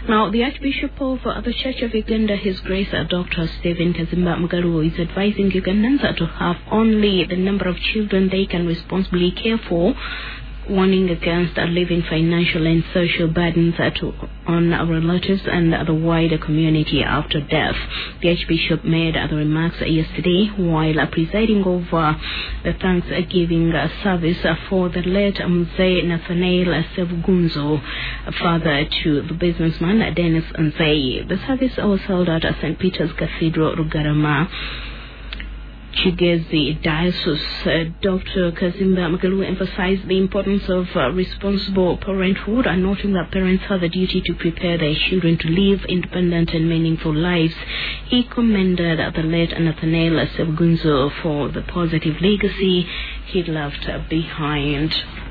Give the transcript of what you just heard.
Now, the Archbishop of the Church of Uganda, His Grace Dr. Stephen Kazimba Mugalu, is advising Ugandans to have only the number of children they can responsibly care for, warning against living financial and social burdens on our relatives and the wider community after death. The Archbishop made the remarks yesterday while presiding over the Thanksgiving service for the late Mzee Nathaniel Sevugunzo, father to the businessman Dennis Nzei. The service was held at St. Peter's Cathedral, Rugarama, Kigezi Diocese. Dr. Kazimba Mugalu emphasized the importance of responsible parenthood and noting that parents have a duty to prepare their children to live independent and meaningful lives. He commended the late Nathaniel Sevugunzo for the positive legacy he left behind.